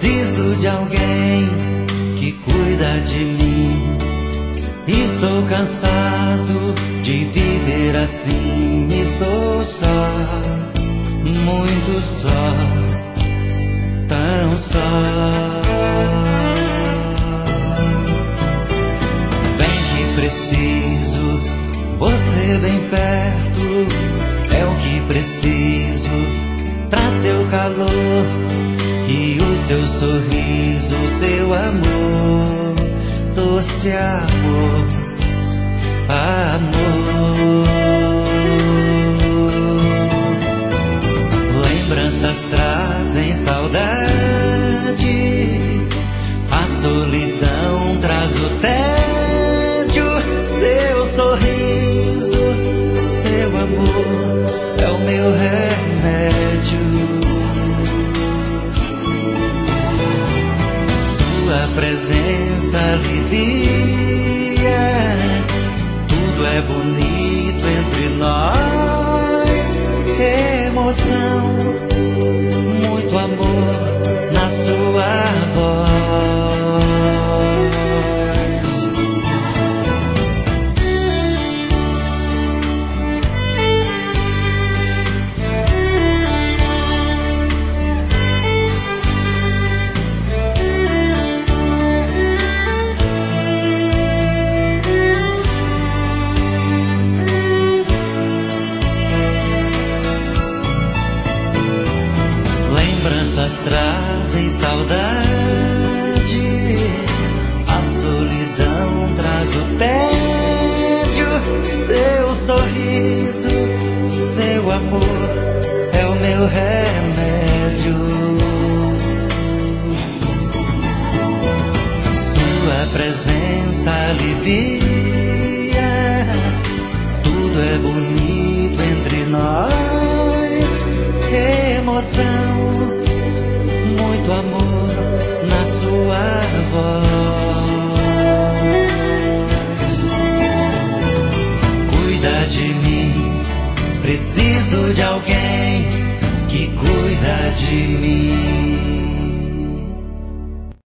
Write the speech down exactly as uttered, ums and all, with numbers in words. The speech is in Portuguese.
Preciso de alguém que cuida de mim. Estou cansado de viver assim. Estou só, muito só, tão só. Vem que preciso, você bem perto. É o que preciso, traz seu calor e o seu sorriso, seu amor, doce amor, amor. Lembranças trazem saudade, a solidão traz o tédio. Seu sorriso, seu amor é o meu remédio. Sua presença alivia, tudo é bonito entre nós. Emoção, muito amor na sua voz. Lembranças trazem saudade, a solidão traz o tédio. Seu sorriso, seu amor é o meu remédio. Sua presença alivia, tudo é bonito entre nós. Emoção, muito amor na sua voz.